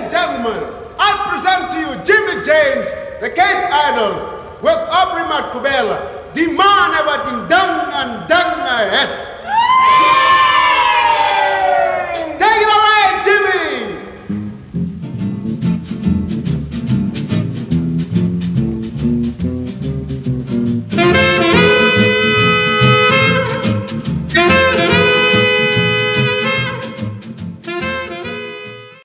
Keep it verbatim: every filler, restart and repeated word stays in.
and gentlemen, I present to you Jimmy James, the Cape Idol, with Aubrey Matkubela, the man about in dung and dung ahead.